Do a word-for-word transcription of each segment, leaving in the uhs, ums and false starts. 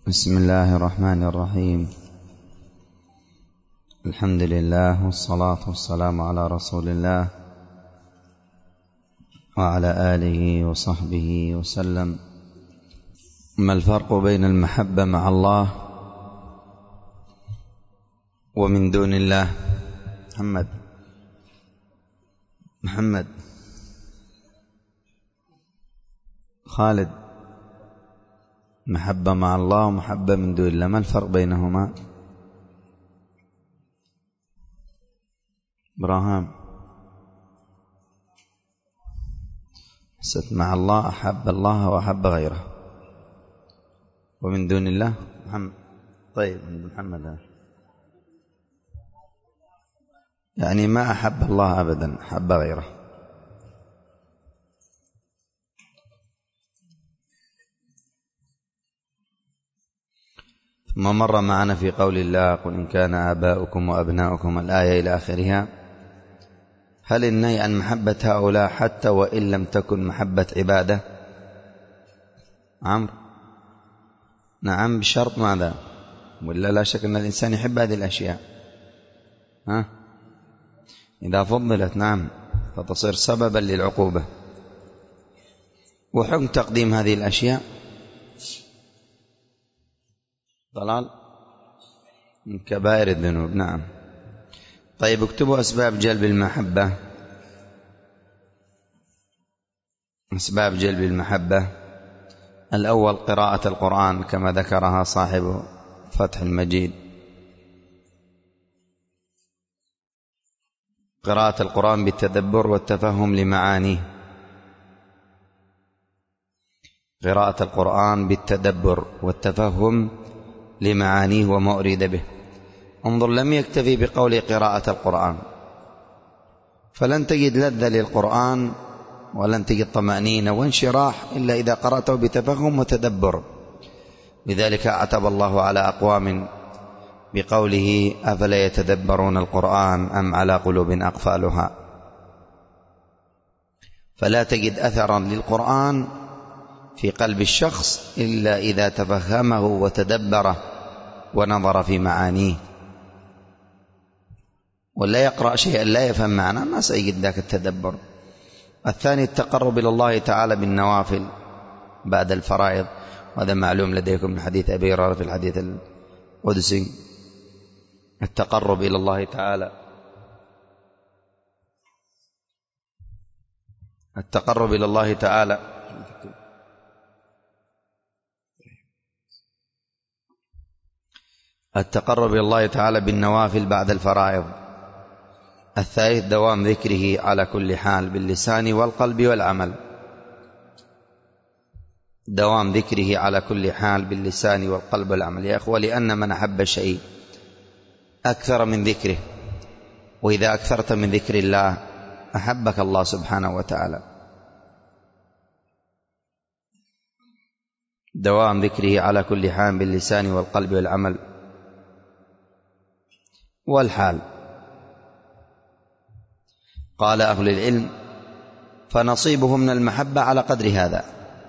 بسم الله الرحمن الرحيم. الحمد لله والصلاة والسلام على رسول الله وعلى آله وصحبه وسلم. ما الفرق بين المحبة مع الله ومن دون الله؟ محمد محمد خالد، محبة مع الله ومحبة من دون الله، ما الفرق بينهما؟ إبراهيم، ست مع الله أحب الله وأحب غيره، ومن دون الله محمد. طيب محمد يعني ما أحب الله أبدا، أحب غيره. ثم مر معنا في قول الله: قل إن كان آباؤكم وأبناؤكم، الآية إلى آخرها. هل النهي عن محبة هؤلاء حتى وإن لم تكن محبة عبادة؟ عمرو، نعم، بشرط ماذا؟ ولا لا شك أن الإنسان يحب هذه الأشياء، ها؟ إذا فضلت نعم فتصير سببا للعقوبة. وحكم تقديم هذه الأشياء ضلال من كبائر الذنوب. نعم. طيب اكتبوا أسباب جلب المحبة. أسباب جلب المحبة: الأول قراءة القرآن كما ذكرها صاحب فتح المجيد. قراءة القرآن بالتدبر والتفهم لمعانيه. قراءة القرآن بالتدبر والتفهم لمعانيه وما أريد به. انظر، لم يكتفي بقول قراءة القرآن، فلن تجد لذة للقرآن ولن تجد طمأنينة وانشراح إلا إذا قرأته بتفهم وتدبر. لذلك أعتب الله على أقوام بقوله: أفلا يتدبرون القرآن أم على قلوب أقفالها. فلا تجد أثرا للقرآن في قلب الشخص إلا إذا تفهمه وتدبره ونظر في معانيه. ولا يقرأ شيئا لا يفهم معناه، ما سيجد ذاك التدبر. الثاني التقرب إلى الله تعالى بالنوافل بعد الفرائض، وهذا معلوم لديكم من حديث أبي هريرة في الحديث القدسي. التقرب إلى الله تعالى التقرب إلى الله تعالى التقرب إلى الله تعالى بالنوافل بعد الفرائض. الثالث دوام ذكره على كل حال باللسان والقلب والعمل. دوام ذكره على كل حال باللسان والقلب والعمل يا أخوة، لأن من أحب شيء أكثر من ذكره، وإذا أكثرت من ذكر الله أحبك الله سبحانه وتعالى. دوام ذكره على كل حال باللسان والقلب والعمل والحال. قال أهل العلم: فنصيبه من المحبة على قدر هذا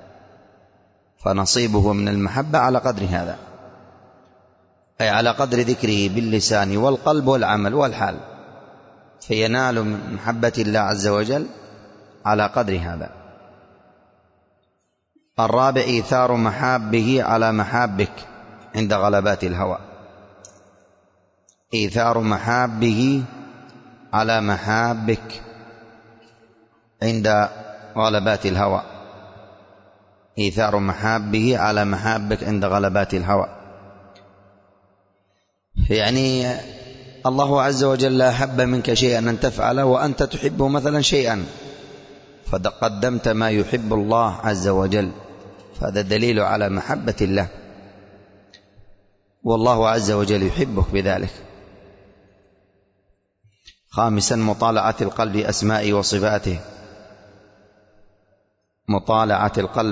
فنصيبه من المحبة على قدر هذا أي على قدر ذكره باللسان والقلب والعمل والحال، فينال من محبة الله عز وجل على قدر هذا. الرابع إيثار محابه على محابك عند غلبات الهوى. إيثار محابه على محابك عند غلبات الهوى. إيثار محابه على محابك عند غلبات الهوى، يعني الله عز وجل أحب منك شيئا أن تفعله وأنت تحبه مثلا شيئا، فقدمت ما يحب الله عز وجل، فهذا دليل على محبة الله، والله عز وجل يحبك بذلك. خامسا مطالعة القلب أسمائه وصفاته. مطالعة القلب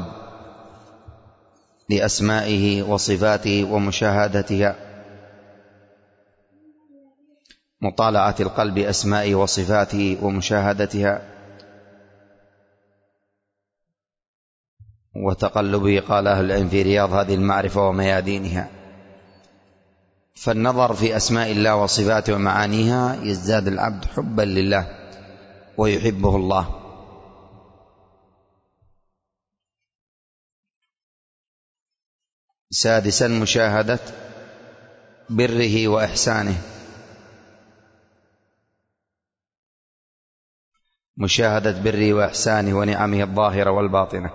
لأسمائه وصفاته ومشاهدتها. مطالعة القلب أسمائه وصفاته ومشاهدتها. وتقلبه، قال أهل العلم، في رياض هذه المعرفة وميادينها. فالنظر في أسماء الله وصفاته ومعانيها يزداد العبد حبا لله ويحبه الله. سادسا مشاهدة بره وإحسانه. مشاهدة بره وإحسانه ونعمه الظاهرة والباطنة.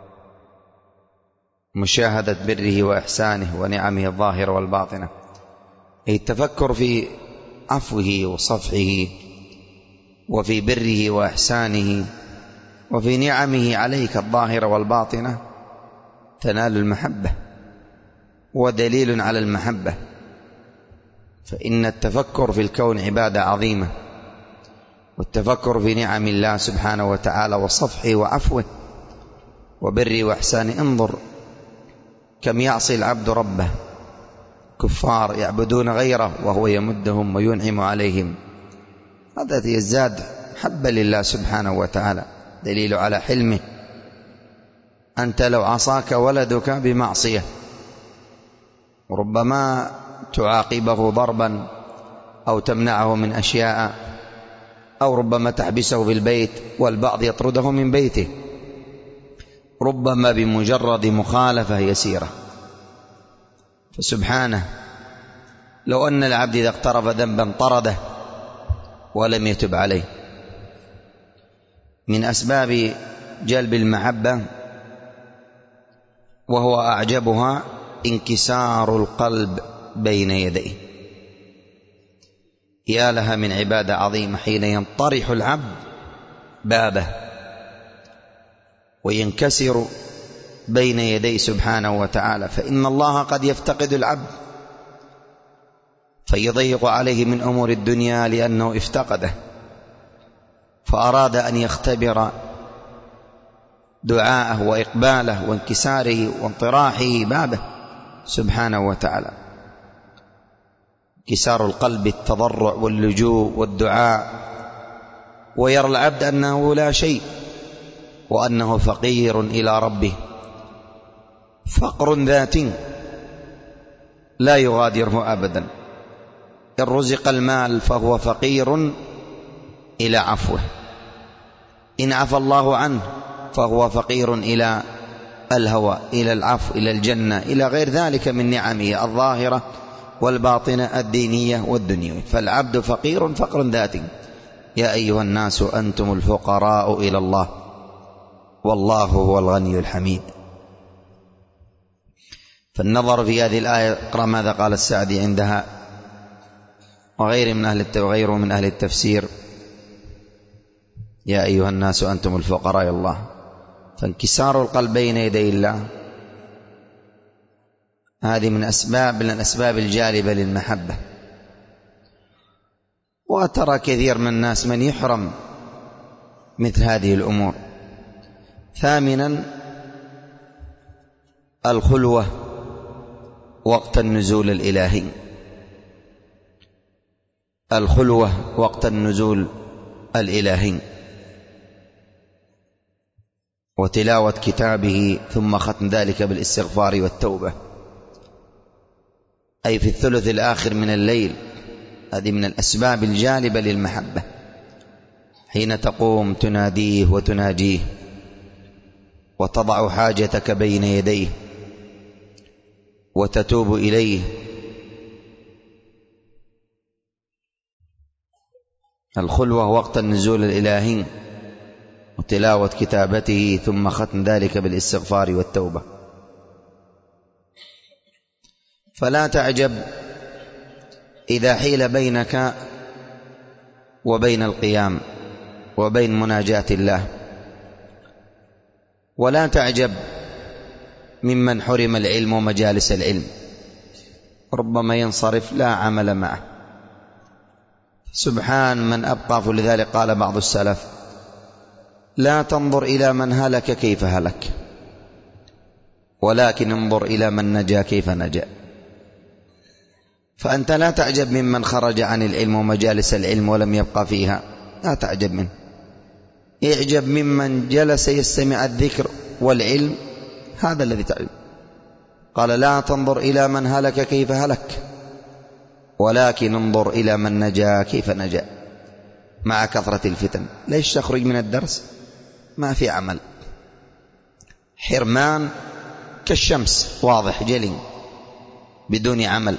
مشاهدة بره وإحسانه ونعمه الظاهرة والباطنة، أي التفكر في عفوه وصفحه وفي بره وإحسانه وفي نعمه عليك الظاهرة والباطنة، تنال المحبة ودليل على المحبة. فإن التفكر في الكون عبادة عظيمة، والتفكر في نعم الله سبحانه وتعالى وصفحه وعفوه وبره وإحسانه. انظر كم يعصي العبد ربه، كفار يعبدون غيره وهو يمدهم وينعم عليهم، هذا يزداد حبا لله سبحانه وتعالى، دليل على حلمه. أنت لو عصاك ولدك بمعصية ربما تعاقبه ضربا أو تمنعه من أشياء، أو ربما تحبسه في البيت والبعض يطرده من بيته، ربما بمجرد مخالفة يسيرة. فسبحانه لو أن العبد إذا اقترف ذنبا طرده ولم يتب عليه. من أسباب جلب المحبة وهو أعجبها انكسار القلب بين يديه. يا لها من عبادة عظيمة حين ينطرح العبد بابه وينكسر بين يديه سبحانه وتعالى. فإن الله قد يفتقد العبد فيضيق عليه من أمور الدنيا لأنه افتقده، فأراد أن يختبر دعاءه وإقباله وانكساره وانطراحه بابه سبحانه وتعالى. انكسار القلب، التضرع واللجوء والدعاء، ويرى العبد أنه لا شيء وأنه فقير إلى ربه، فقر ذات لا يغادره أبدا. إن رزق المال فهو فقير إلى عفوه، إن عفى الله عنه فهو فقير إلى الهوى، إلى العفو، إلى الجنة، إلى غير ذلك من نعمه الظاهرة والباطنة الدينية والدنيوية. فالعبد فقير فقر ذاتي. يا أيها الناس أنتم الفقراء إلى الله والله هو الغني الحميد. فالنظر في هذه الآية، اقرأ ماذا قال السعدي عندها وغيره من أهل وغيره من أهل التفسير: يا أيها الناس أنتم الفقراء إلى الله. فانكسار القلب بين يدي الله هذه من أسباب من الأسباب الجالبة للمحبة. وترى كثير من الناس من يحرم مثل هذه الأمور. ثامنا الخلوة وقت النزول الإلهي. الخلوة وقت النزول الإلهي وتلاوة كتابه، ثم ختم ذلك بالاستغفار والتوبة، أي في الثلث الآخر من الليل. هذه من الأسباب الجالبة للمحبة، حين تقوم تناديه وتناجيه وتضع حاجتك بين يديه وتتوب إليه. الخلوة وقت النزول الإلهي وتلاوة كتابته، ثم ختم ذلك بالاستغفار والتوبة. فلا تعجب إذا حيل بينك وبين القيام وبين مناجاة الله، ولا تعجب ممن حرم العلم ومجالس العلم، ربما ينصرف لا عمل معه. سبحان من أبقى. فلذلك قال بعض السلف: لا تنظر إلى من هلك كيف هلك، ولكن انظر إلى من نجا كيف نجا. فأنت لا تعجب ممن خرج عن العلم ومجالس العلم ولم يبقى فيها، لا تعجب منه. اعجب ممن جلس يستمع الذكر والعلم هذا الذي تعلم. قال لا تنظر إلى من هلك كيف هلك، ولكن انظر إلى من نجا كيف نجا. مع كثرة الفتن ليش تخرج من الدرس؟ ما في عمل، حرمان كالشمس واضح جلي بدون عمل.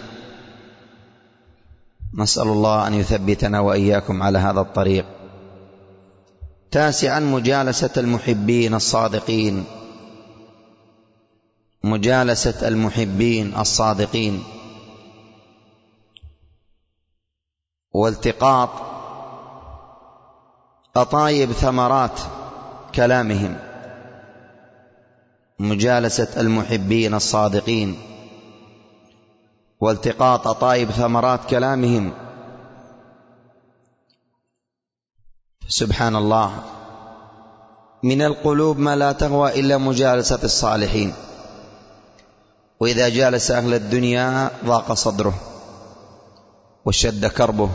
نسأل الله أن يثبتنا وإياكم على هذا الطريق. تاسعا مجالسة المحبين الصادقين، مجالسة المحبين الصادقين والتقاط أطايب ثمرات كلامهم. مجالسة المحبين الصادقين والتقاط أطايب ثمرات كلامهم. سبحان الله، من القلوب ما لا تهوى إلا مجالسة الصالحين، وإذا جالس أهل الدنيا ضاق صدره وشد كربه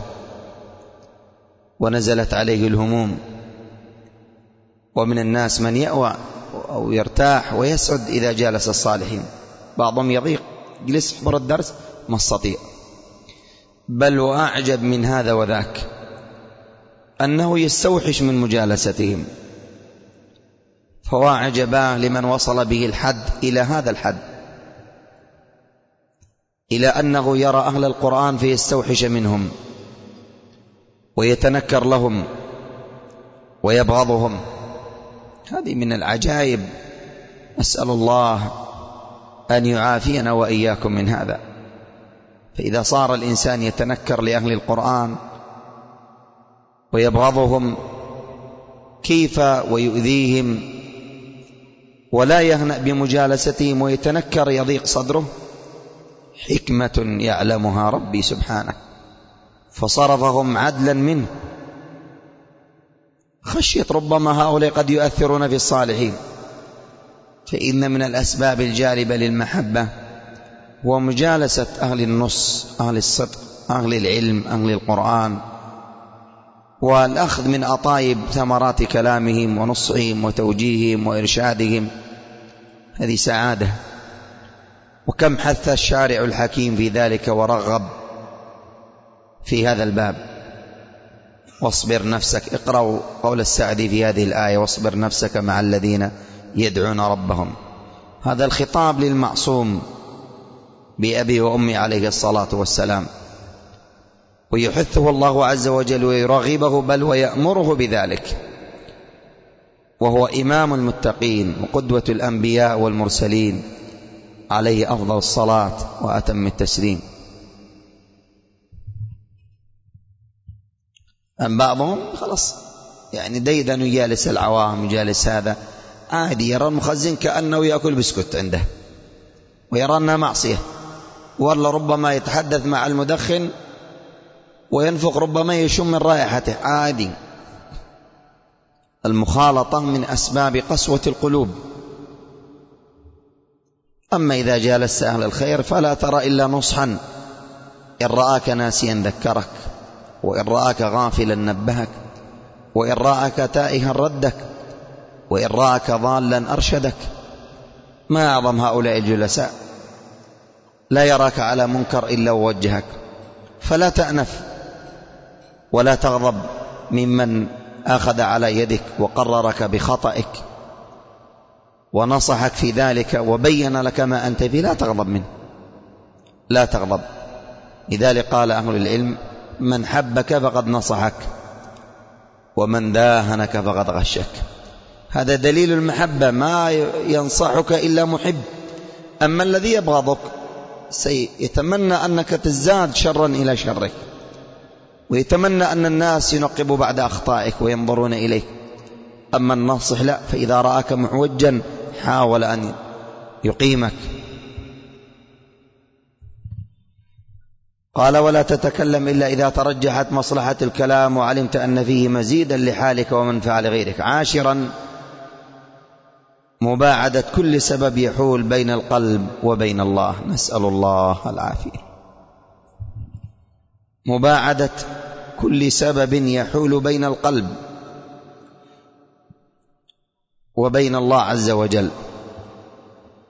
ونزلت عليه الهموم. ومن الناس من يأوى أو يرتاح ويسعد إذا جالس الصالحين، بعضهم يضيق يجلس يحضر الدرس ما استطيع. بل وأعجب من هذا وذاك أنه يستوحش من مجالستهم، فوا عجباه لمن وصل به الحد إلى هذا الحد، إلى أنه يرى أهل القرآن فيستوحش منهم ويتنكر لهم ويبغضهم. هذه من العجائب، أسأل الله أن يعافينا وإياكم من هذا. فإذا صار الإنسان يتنكر لأهل القرآن ويبغضهم كيف ويؤذيهم ولا يهنأ بمجالستهم ويتنكر يضيق صدره؟ حكمة يعلمها ربي سبحانه فصرفهم عدلا منه، خشية ربما هؤلاء قد يؤثرون في الصالحين. فإن من الأسباب الجالبة للمحبة هو مجالسة أهل النص، أهل الصدق، أهل العلم، أهل القرآن، والأخذ من أطايب ثمرات كلامهم ونصحهم وتوجيههم وإرشادهم. هذه سعادة. وكم حث الشارع الحكيم في ذلك ورغب في هذا الباب. واصبر نفسك، اقرأوا قول السعدي في هذه الآية: واصبر نفسك مع الذين يدعون ربهم. هذا الخطاب للمعصوم بأبي وأمي عليه الصلاة والسلام، ويحثه الله عز وجل ويرغبه بل ويأمره بذلك، وهو إمام المتقين وقدوة الأنبياء والمرسلين عليه أفضل الصلاة وأتم التسليم. أم بعضهم خلاص يعني ديدن يجالس العوام، يجالس هذا عادي، يرى المخزن كأنه يأكل بسكوت عنده ويرى أنها معصية، والله ربما يتحدث مع المدخن وينفق، ربما يشم من رائحته عادي. المخالطة من أسباب قسوة القلوب. أما إذا جالست أهل الخير فلا ترى إلا نصحا، إن رآك ناسيا ذكرك، وإن رآك غافلا نبهك، وإن رآك تائها ردك، وإن رآك ضالا أرشدك. ما أعظم هؤلاء الجلساء، لا يراك على منكر إلا ووجهك، فلا تأنف ولا تغضب ممن أخذ على يدك وقررك بخطئك ونصحك في ذلك وبين لك ما أنت فيه، لا تغضب منه، لا تغضب. لذلك قال أهل العلم: من حبك فقد نصحك، ومن داهنك فقد غشك. هذا دليل المحبة، ما ينصحك إلا محب. أما الذي يبغضك سيتمنى أنك تزداد شرا إلى شرك، ويتمنى أن الناس ينقبوا بعد أخطائك وينظرون إليك. أما الناصح لا، فإذا رآك معوجا حاول أن يقيمك. قال: ولا تتكلم إلا إذا ترجحت مصلحة الكلام وعلمت أن فيه مزيدا لحالك ومنفعة لغيرك. عاشرا مباعدة كل سبب يحول بين القلب وبين الله، نسأل الله العافية. مباعدة كل سبب يحول بين القلب وبين الله عز وجل.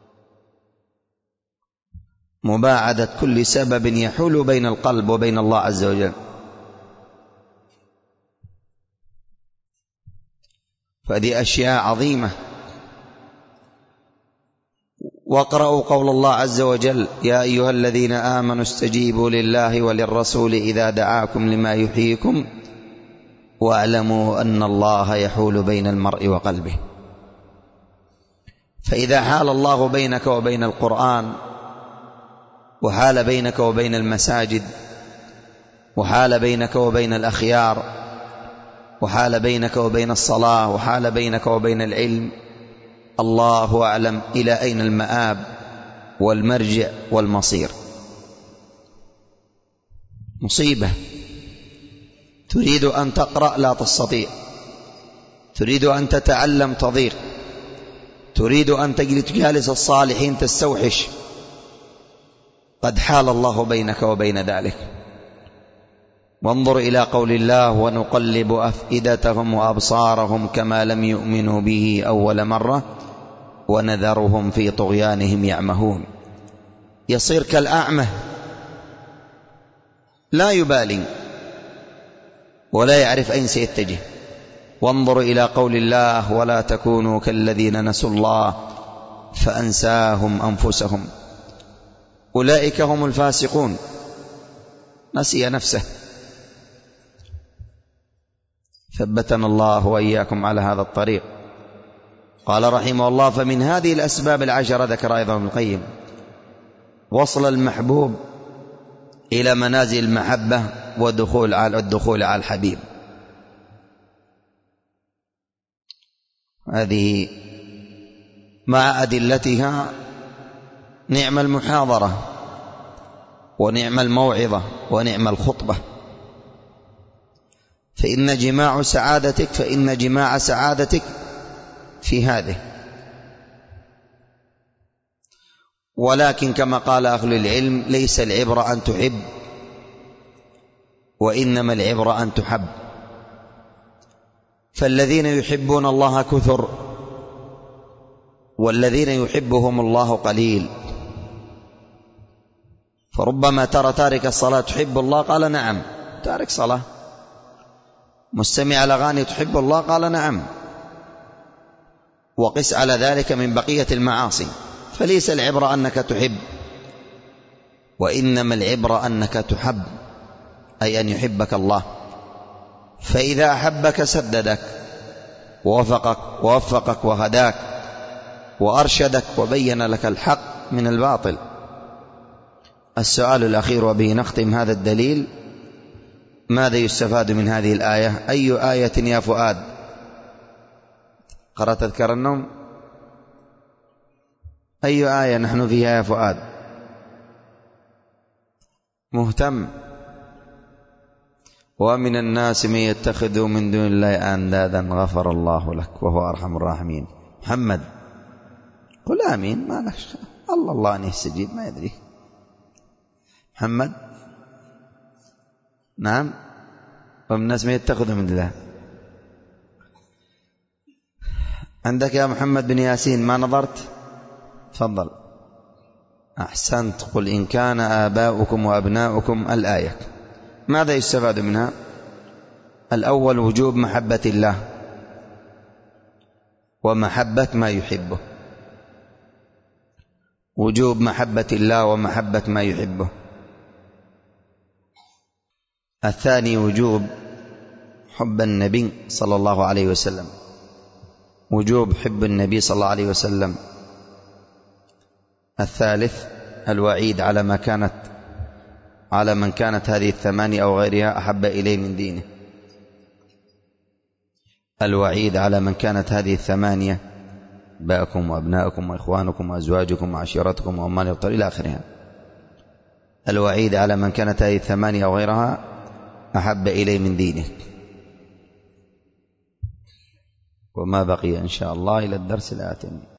مباعدة كل سبب يحول بين القلب وبين الله عز وجل. فهذه أشياء عظيمة. واقرأوا قول الله عز وجل: يا أيها الذين آمنوا استجيبوا لله وللرسول إذا دعاكم لما يحييكم واعلموا أن الله يحول بين المرء وقلبه. فإذا حال الله بينك وبين القرآن، وحال بينك وبين المساجد، وحال بينك وبين الأخيار، وحال بينك وبين الصلاة، وحال بينك وبين العلم، الله أعلم إلى أين المآب والمرجع والمصير. مصيبة. تريد أن تقرأ لا تستطيع، تريد أن تتعلم تضيق، تريد أن تجلس الصالحين تستوحش، قد حال الله بينك وبين ذلك. وانظر إلى قول الله: ونقلب أفئدتهم وأبصارهم كما لم يؤمنوا به أول مرة ونذرهم في طغيانهم يعمهون. يصير كالأعمى لا يبالي ولا يعرف أين سيتجه. وانظر إلى قول الله: ولا تكونوا كالذين نسوا الله فأنساهم أنفسهم أولئك هم الفاسقون. نسي نفسه. ثبتنا الله وإياكم على هذا الطريق. قال رحمه الله: فمن هذه الأسباب العشرة، ذكر أيضا ابن القيم، وصل المحبوب إلى منازل المحبة ودخول على الدخول على الحبيب. هذه مع أدلتها نعم المحاضرة ونعم الموعظة ونعم الخطبة. فإن جماع سعادتك فإن جماع سعادتك في هذه. ولكن كما قال أهل العلم: ليس العبرة أن تحب، وإنما العبرة أن تحب. فالذين يحبون الله كثر، والذين يحبهم الله قليل. فربما ترى تارك الصلاة تحب الله، قال نعم. تارك صلاة. مستمع الأغاني تحب الله، قال نعم. وقس على ذلك من بقية المعاصي. فليس العبرة أنك تحب، وإنما العبرة أنك تحب، أي أن يحبك الله. فإذا أحبك سددك ووفقك ووفقك وهداك وأرشدك وبين لك الحق من الباطل. السؤال الأخير وبه نختم هذا الدليل: ماذا يستفاد من هذه الآية؟ أي آية يا فؤاد؟ قرأت تذكر النوم؟ أي آية نحن فيها يا فؤاد؟ مهتم. ومن الناس من يتخذ من دون الله أندادا غفر الله لك وهو أرحم الراحمين. محمد قل آمين. ما لك الله الله أن يستجيب، ما يدري. محمد نعم. ومن الناس من يتخذ من الله. عندك يا محمد بن ياسين ما نظرت؟ تفضل. أحسنت. قل إن كان آباؤكم وأبناؤكم الآية. ماذا يستفاد منها؟ الأول وجوب محبة الله ومحبة ما يحبه. وجوب محبة الله ومحبة ما يحبه. الثاني وجوب حب النبي صلى الله عليه وسلم. وجوب حب النبي صلى الله عليه وسلم. الثالث الوعيد على ما كانت على من كانت هذه الثمانية أو غيرها أحب إليه من دينه. الوعيد على من كانت هذه الثمانية باءكم وأبناءكم وإخوانكم وأزواجكم وعشيرتكم وأموال الطريق إلى آخرها. الوعيد على من كانت هذه الثمانية أو غيرها أحب إليه من دينه. وما بقي إن شاء الله إلى الدرس الآتي.